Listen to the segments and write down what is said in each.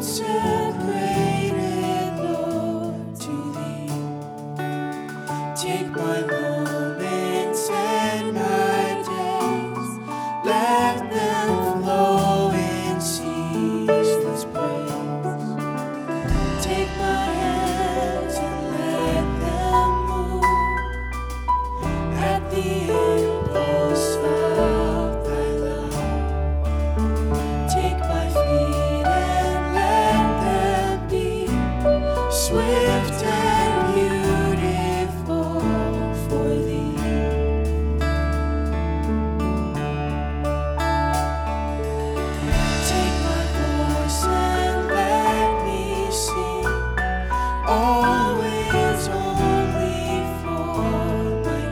consecrated, Lord, to Thee. Take my moments and my days, let them flow in ceaseless praise. Take my hands and let them move at the impulse of Thy love. Take my feet and let them be swift and beautiful for Thee. Take my voice and let me sing, always only for my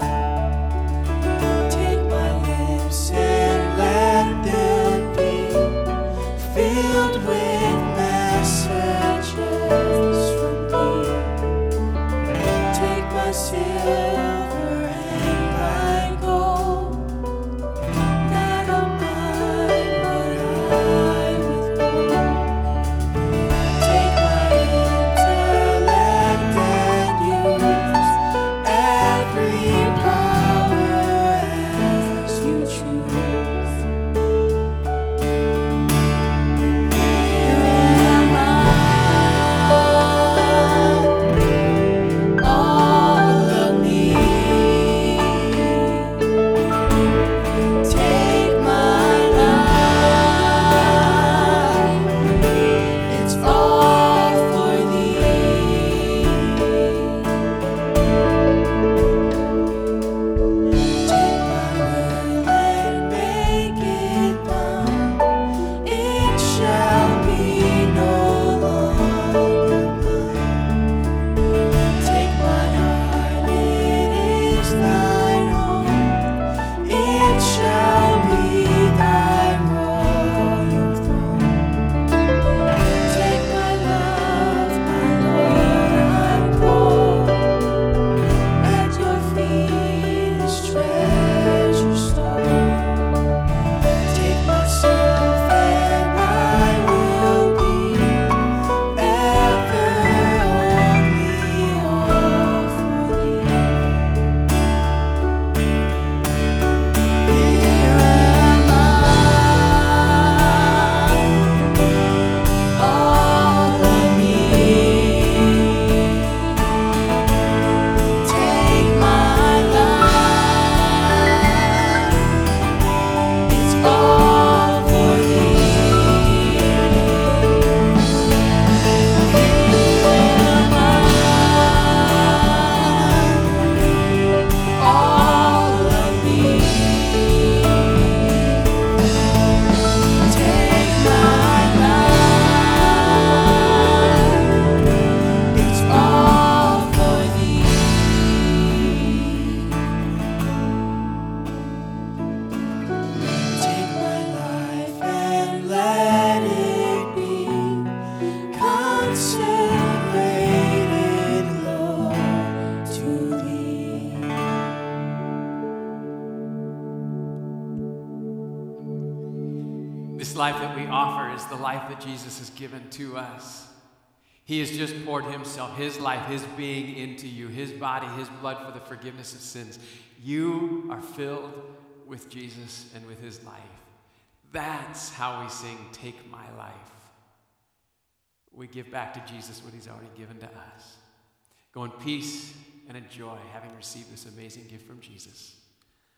King. Take my lips and let them be filled with messages from Thee. Take my silver and my gold, not of mine would I withhold. Take my intellect and use every power as You choose. Here am I, all of me. Take my life, it's all for Thee. Take my will and make it thine, it shall be no longer mine. Take my heart, it is Thine own, it shall be Thy royal throne. Take my love, my Lord, I pour at Your feet is treasure store. Take myself and I will be ever only all for Thee. Here am I, all of me. Take my life, it's all for Thee. Here am I, all of me. Take my life, it's all for Thee. Take my life and let it be consecrated, Lord, to Thee. This life that we offer is the life that Jesus has given to us. He has just poured Himself, His life, His being into you, His body, His blood for the forgiveness of sins. You are filled with Jesus and with His life. That's how we sing, Take My Life. We give back to Jesus what He's already given to us. Go in peace and enjoy having received this amazing gift from Jesus.